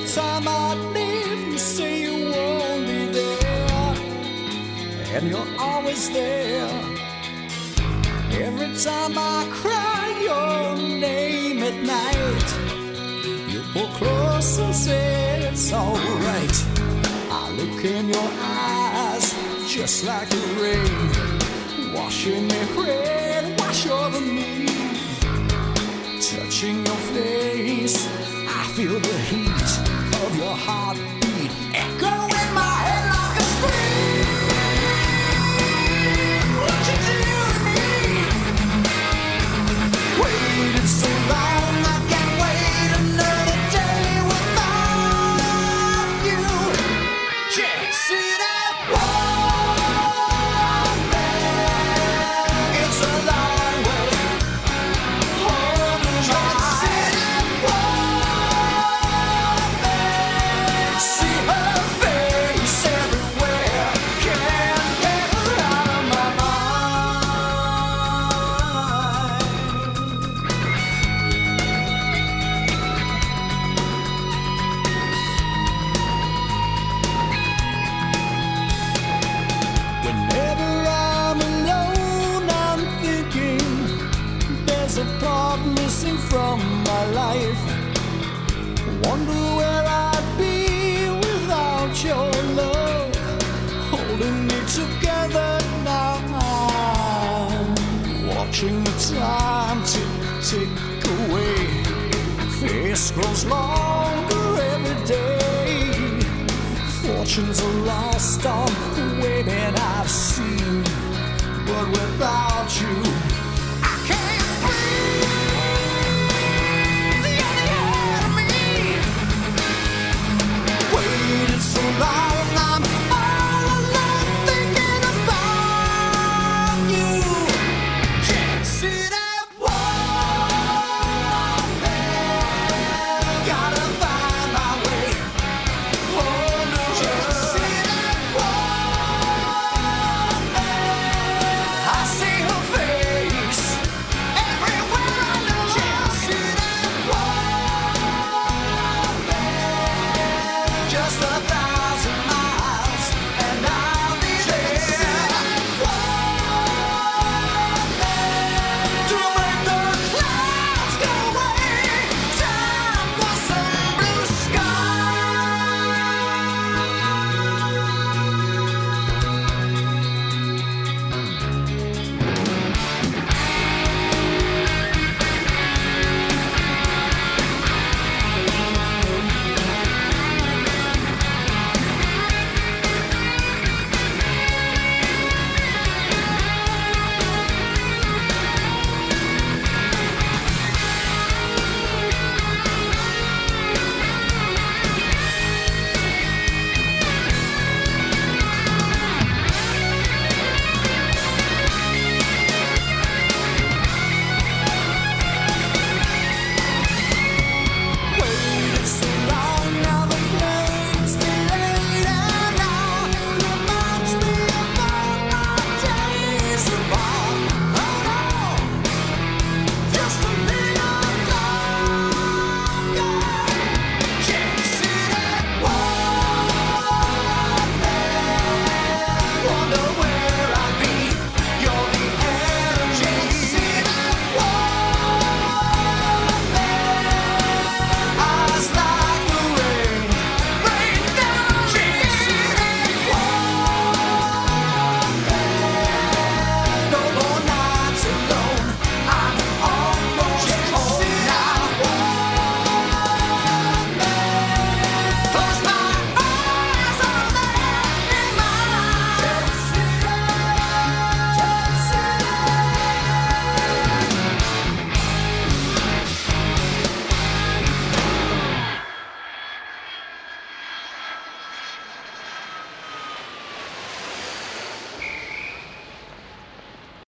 time I leave, you say you won't be there, and you're always there. Every time I cry your name at night, you pull close and say it's alright. I look in your eyes just like the rain, washing me red, wash over me. Touching your face, I feel the heat of your heartbeat echo in my head like a scream. What you do to me? Waited so long, I can't wait another day without you. Can't see that one man. It's a long way. Hold me can't see that woman. See her face everywhere. Can't get her out of my Whenever I'm alone, I'm thinking there's a part missing from my life. Wonder where I'd be without your love, holding me together now. Watching the time tick away, face grows longer every day. Fortunes are lost on the way that I've seen, but without you